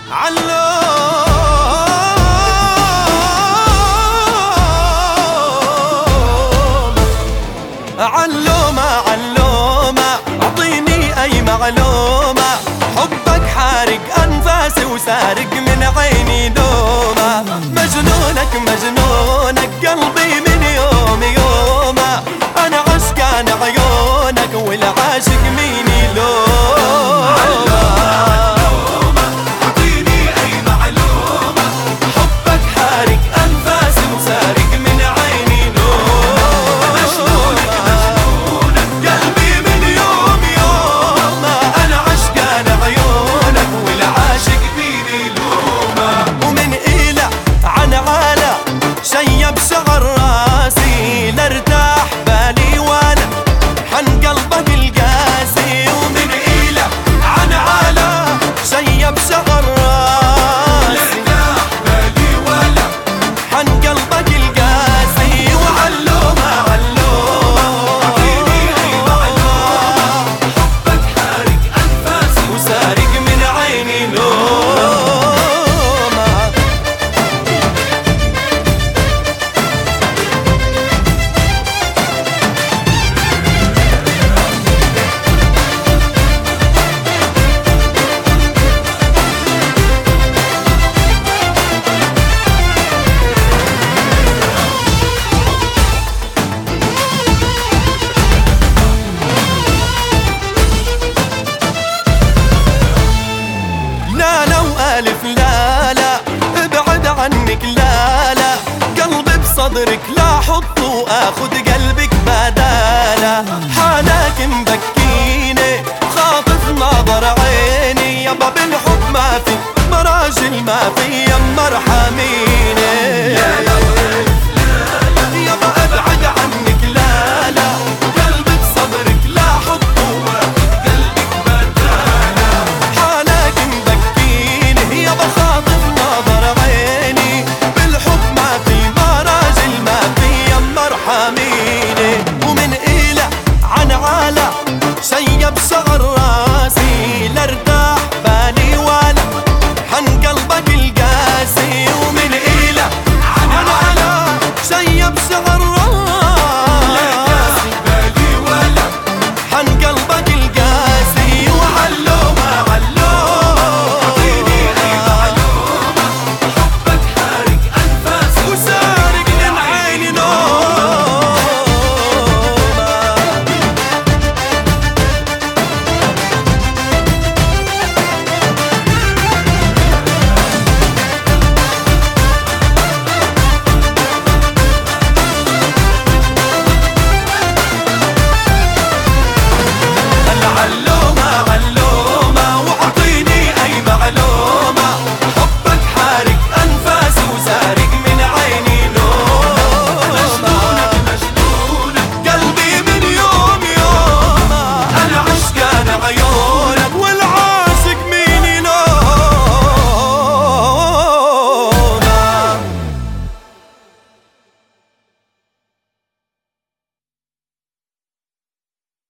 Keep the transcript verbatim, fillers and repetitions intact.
علومة علومة اعطيني اي معلومة، حبك حارق انفاسي وسارق من عيني نومة. مجنونك مجنونك قلبي من يوم يومه، انا عشقان عيونك والعاشق مين يلومه. شيب شعر راسي لارتاح بالي وانا حن قلبك القاسي، ومن إيله عن عاله شيب شعر راسي لارتاح بالي وانا حن قلبك القاسي. وعلومة علومة اعطيني اي معلومة، حبك حارق انفاسي وسارق من عيني نوم. ألف لا لا ابعد عنك لا لا، قلبي بصدرك لا حط واخد قلبك بداله. حالك مبكيني خاطف نظر عيني يابا